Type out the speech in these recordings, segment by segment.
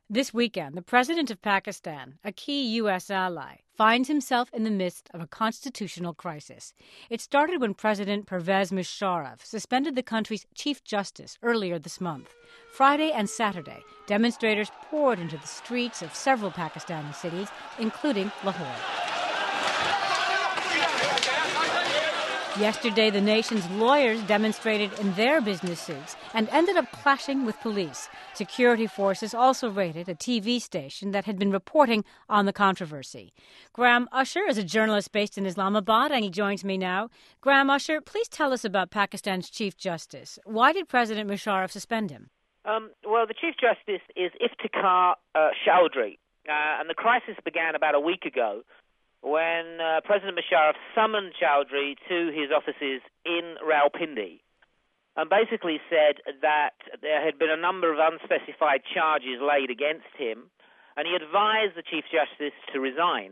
This weekend, the president of Pakistan, a key U.S. ally, finds himself in the midst of a constitutional crisis. It started when President Pervez Musharraf suspended the country's chief justice earlier this month. Friday and Saturday, demonstrators poured into the streets of several Pakistani cities, including Lahore. Yesterday, the nation's lawyers demonstrated in their business suits and ended up clashing with police. Security forces also raided a TV station that had been reporting on the controversy. Graham Usher is a journalist based in Islamabad, and he joins me now. Graham Usher, please tell us about Pakistan's Chief Justice. Why did President Musharraf suspend him? Well, the Chief Justice is Iftikhar Chowdhury, and the crisis began about a week ago when President Musharraf summoned Chowdhury to his offices in Rawalpindi and basically said that there had been a number of unspecified charges laid against him, and he advised the Chief Justice to resign.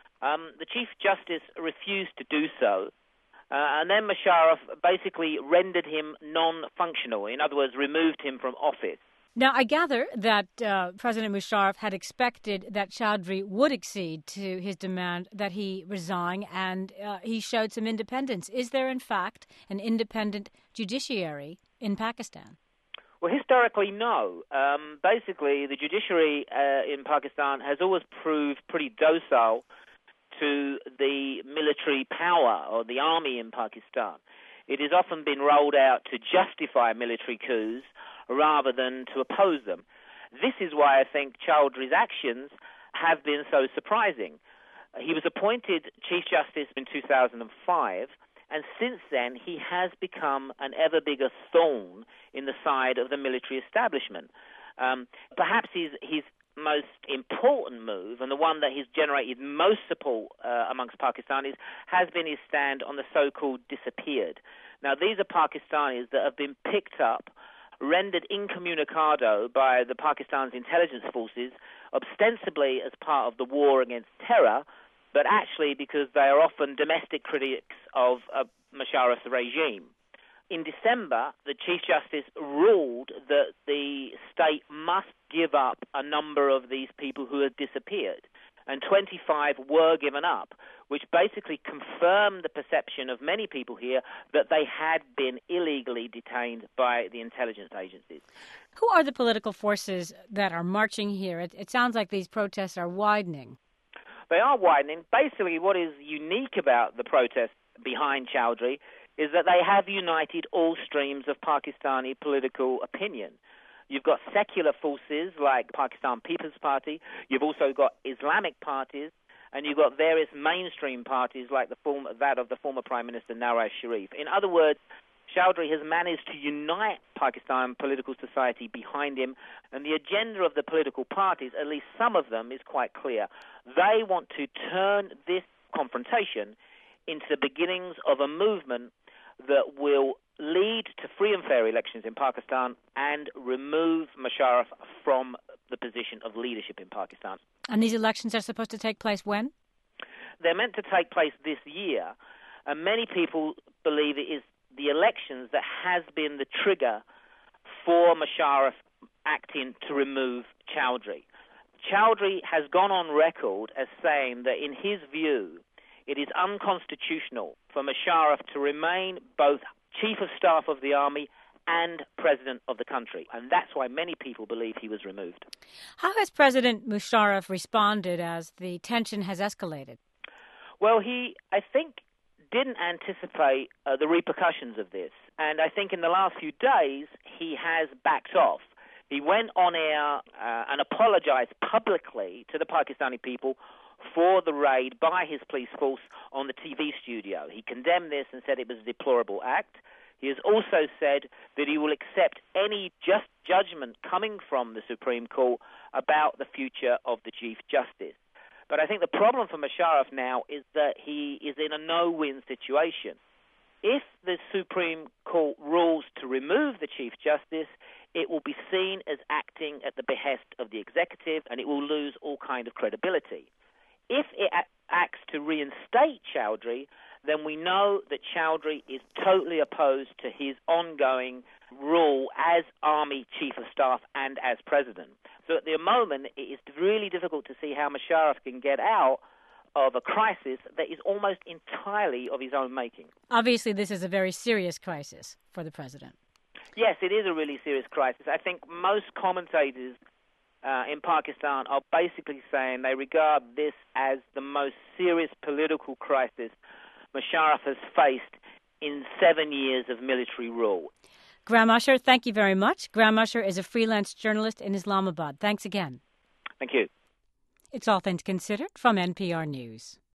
The Chief Justice refused to do so, and then Musharraf basically rendered him non-functional, in other words, removed him from office. Now, I gather that President Musharraf had expected that Chowdhury would accede to his demand that he resign, and he showed some independence. Is there, in fact, an independent judiciary in Pakistan? Well, historically, no. Basically, the judiciary in Pakistan has always proved pretty docile to the military power or the army in Pakistan. It has often been rolled out to justify military coups rather than to oppose them. This is why I think Chowdhury's actions have been so surprising. He was appointed Chief Justice in 2005, and since then he has become an ever bigger thorn in the side of the military establishment. Perhaps his most important move, and the one that has generated most support amongst Pakistanis, has been his stand on the so-called disappeared. Now, these are Pakistanis that have been picked up, rendered incommunicado by the Pakistan's intelligence forces, ostensibly as part of the war against terror, but actually because they are often domestic critics of Musharraf's regime. In December, the Chief Justice ruled that the state must give up a number of these people who had disappeared, and 25 were given up, which basically confirmed the perception of many people here that they had been illegally detained by the intelligence agencies. Who are the political forces that are marching here? It sounds like these protests are widening. They are widening. Basically, what is unique about the protests behind Chowdhury is that they have united all streams of Pakistani political opinion. You've got secular forces like Pakistan People's Party, you've also got Islamic parties, and you've got various mainstream parties like that of the former Prime Minister Nawaz Sharif. In other words, Chowdhury has managed to unite Pakistan political society behind him, and the agenda of the political parties, at least some of them, is quite clear. They want to turn this confrontation into the beginnings of a movement that will lead to free and fair elections in Pakistan and remove Musharraf from the position of leadership in Pakistan. And these elections are supposed to take place when? They're meant to take place this year, and many people believe it is the elections that has been the trigger for Musharraf acting to remove Chowdhury. Chowdhury has gone on record as saying that in his view, it is unconstitutional for Musharraf to remain both Chief of Staff of the Army and President of the country. And that's why many people believe he was removed. How has President Musharraf responded as the tension has escalated? Well, he, I think, didn't anticipate the repercussions of this. And I think in the last few days, he has backed off. He went on air and apologized publicly to the Pakistani people for the raid by his police force on the TV studio. He condemned this and said it was a deplorable act. He has also said that he will accept any just judgment coming from the Supreme Court about the future of the Chief Justice. But I think the problem for Musharraf now is that he is in a no-win situation. If the Supreme Court rules to remove the Chief Justice, it will be seen as acting at the behest of the executive, and it will lose all kind of credibility. If it acts to reinstate Chowdhury, then we know that Chowdhury is totally opposed to his ongoing rule as Army Chief of Staff and as President. So at the moment, it is really difficult to see how Musharraf can get out of a crisis that is almost entirely of his own making. Obviously, this is a very serious crisis for the president. Yes, it is a really serious crisis. I think most commentators in Pakistan are basically saying they regard this as the most serious political crisis Musharraf has faced in 7 years of military rule. Graham Usher, thank you very much. Graham Usher is a freelance journalist in Islamabad. Thanks again. Thank you. It's All Things Considered from NPR News.